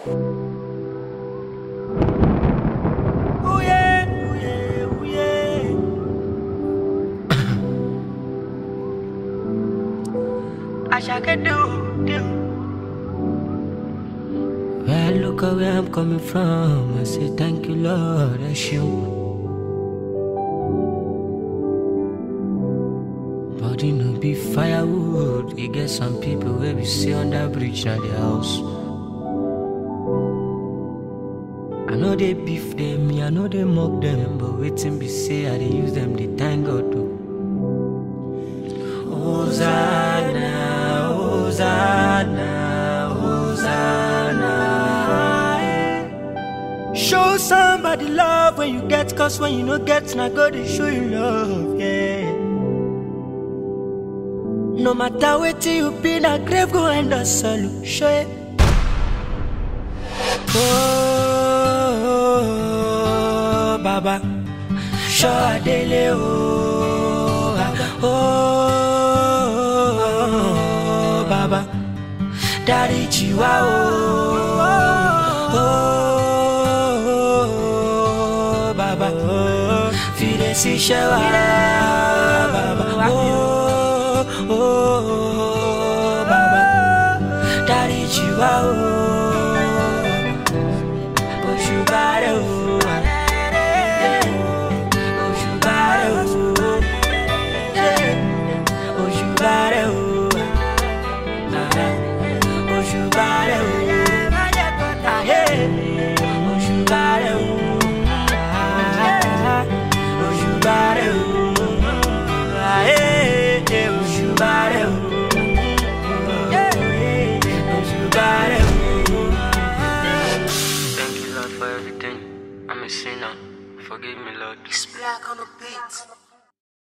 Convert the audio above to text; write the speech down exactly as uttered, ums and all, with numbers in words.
Ooh yeah, ooh yeah, ooh yeah. I shall get do, do. Well, look at where I'm coming from. I say thank you, Lord. I show. Body no be firewood. You get some people where we see on that bridge na their house. I know they beef them, me I know they mock them, but waiting be say I they use them, they thank God too. Hosanna, Hosanna, Hosanna. Show somebody love when you get, cause when you no get, na God they show you love, yeah. No matter what you be, na grave go end up solo, show it. Oh, Baba, show Adele, oh, Baba, oh, Baba, Daddy Chiwa, oh, oh, Baba, Fide si shewa, Baba, oh, oh, Baba, Daddy Chiwa, oh. Thank you, Lord, for everything. I'm a sinner. Forgive me, Lord. It's black on the beat.